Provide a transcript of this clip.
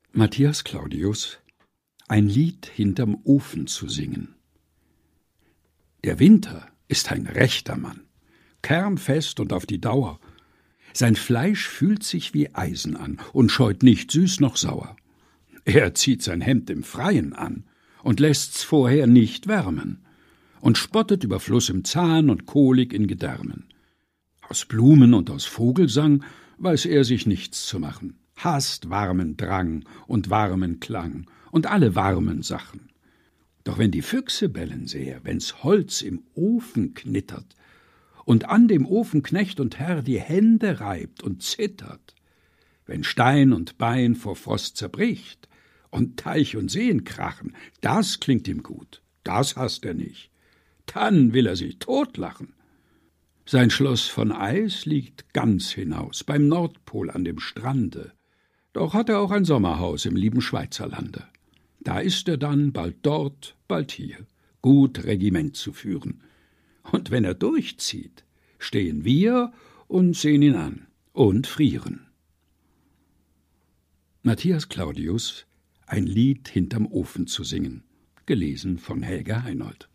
Matthias Claudius: Ein Lied hinterm Ofen zu singen. Der Winter ist ein rechter Mann, kernfest und auf die Dauer. Sein Fleisch fühlt sich wie Eisen an und scheut nicht süß noch sauer. Er zieht sein Hemd im Freien an und lässt's vorher nicht wärmen und spottet über Fluss im Zahn und Kolik in Gedärmen. Aus Blumen und aus Vogelsang weiß er sich nichts zu machen, hasst warmen Drang und warmen Klang und alle warmen Sachen. Doch wenn die Füchse bellen sehr, wenn's Holz im Ofen knittert und an dem Ofen Knecht und Herr die Hände reibt und zittert, wenn Stein und Bein vor Frost zerbricht und Teich und Seen krachen, das klingt ihm gut, das hasst er nicht. Dann will er sich totlachen. Sein Schloss von Eis liegt ganz hinaus, beim Nordpol an dem Strande. Doch hat er auch ein Sommerhaus im lieben Schweizerlande. Da ist er dann bald dort, bald hier, gut Regiment zu führen. Und wenn er durchzieht, stehen wir und sehen ihn an und frieren. Matthias Claudius: Ein Lied hinterm Ofen zu singen. Gelesen von Helga Heinold.